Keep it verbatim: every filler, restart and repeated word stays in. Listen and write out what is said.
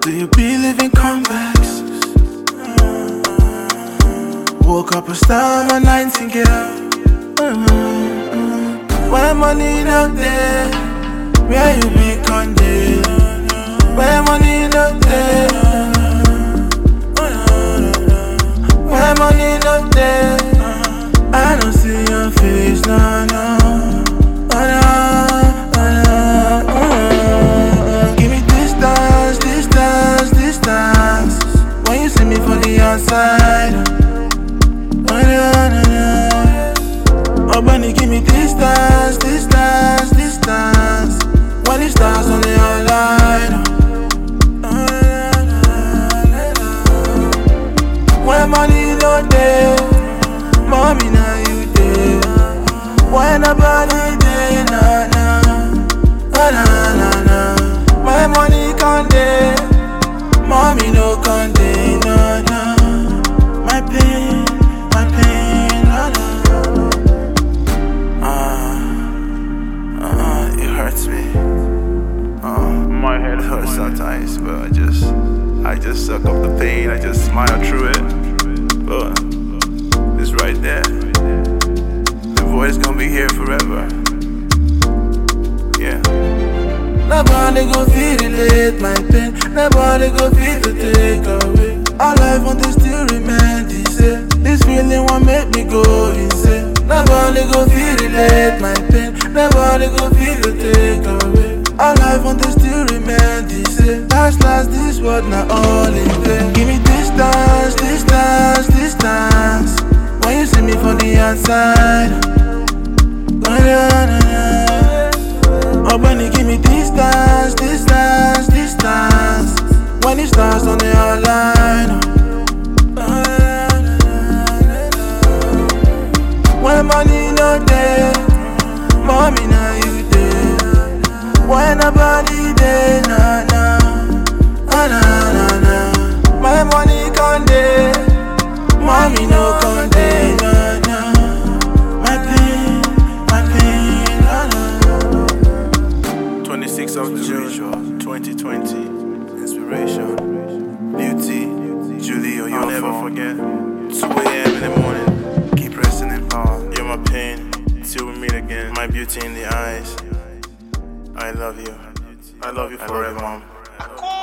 Do you believe in comebacks? Woke up a star, my nightingale. When money not there, where you be conde? When money not there, when money not there, I don't see your face, no, no, oh, no, oh, no. Give me distance, distance, distance. When you see me from the outside, oh, no, no, no. Oh, bunny, give me distance, distance, distance. When the stars on the outline, when money not there, mommy now you there. When nobody there, nah nah, oh nah nah nah. My money can't there, mommy no can't there, nah nah. My pain, my pain, nah nah. Ah, ah, it hurts me. Ah, My head it hurts sometimes, but I just, I just suck up the pain. I just smile through it. But it's right there. The voice gonna be here forever. Yeah. Nobody go feel relate my pain. Nobody go feel to take away. All life want to still remain the same. This feeling won't make me go insane. Nobody go feel relate my pain. Nobody go feel to take away. All life want to still remain the same. Last, last, this world not all in vain. Give me distance, distance, distance. When you see me from the outside, oh, no, no, no. Oh, bunny, give me distance, distance, distance. When the stars on the outline, oh, no, no, no. When money not there, mommy now you there. When nobody there, nah, nah, oh, nah, nah, nah. My money can't there, mommy no can't there, nah, nah. My pain, my pain, nah, nah. twenty-sixth of June, twenty twenty, inspiration, beauty, Julie, or you'll never forget. two a m in the morning, keep resting in power. You're my pain, till we meet again. My beauty in the eyes. I love you. I love you forever, mom.